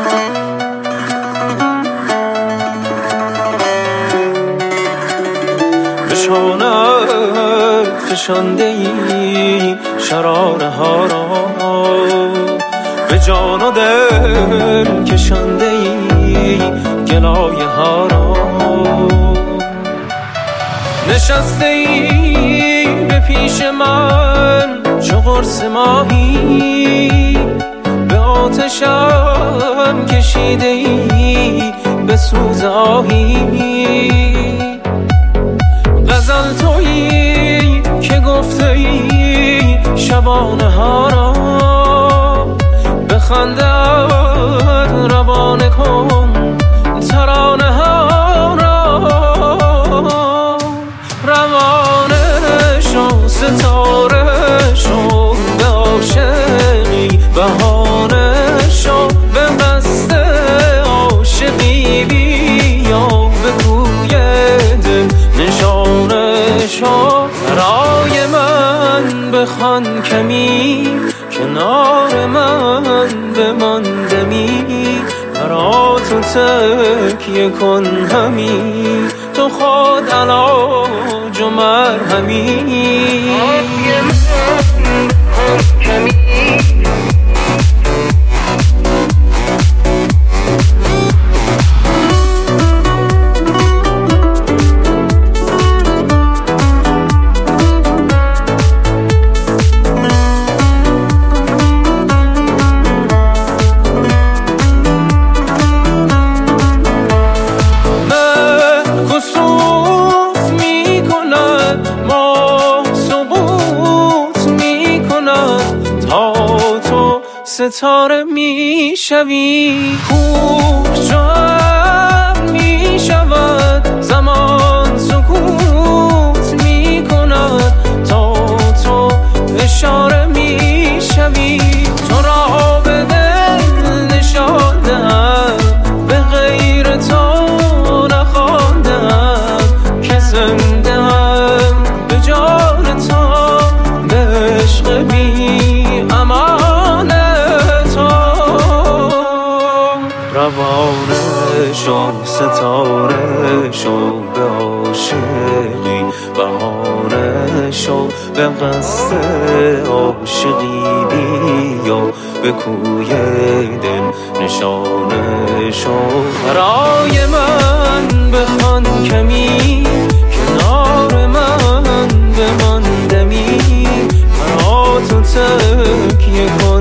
به شانت فشانده ای شراره ها را، به جان و دل کشانده ای گلایه ها را. نشسته ای به پیش من چو قرص ماهی، به آتشم کشیده ای به سوز آهی. غزل تویی که گفته ای شبانه ها را، بخندد روانه کن ترانه ها را. روانه شو ستاره شو به عاشقی، بهانه شو به قصد عاشقی، بیا به کوی دل نشانه شو. برای من بخوان کمی، کنار من بمان دمی، برا تو تکیه کن همی، تو خود علاج و مرهمی. برای من بخوان کمی، ستاره می شوی کجا می شود، زمان سکوت می کند تا تو اشاره می شوی. تو را به دل نشاندم، به غیر تو نخواندم که زنده ام به جان تو، به عشق بی امان. روانه شو ستاره شو به عاشقی، بهانه شو به قصد عاشقی، بیا به کوی دل نشانه شو. برای من بخوان کمی، کنار من بمان دمی، برا تو تکیه کن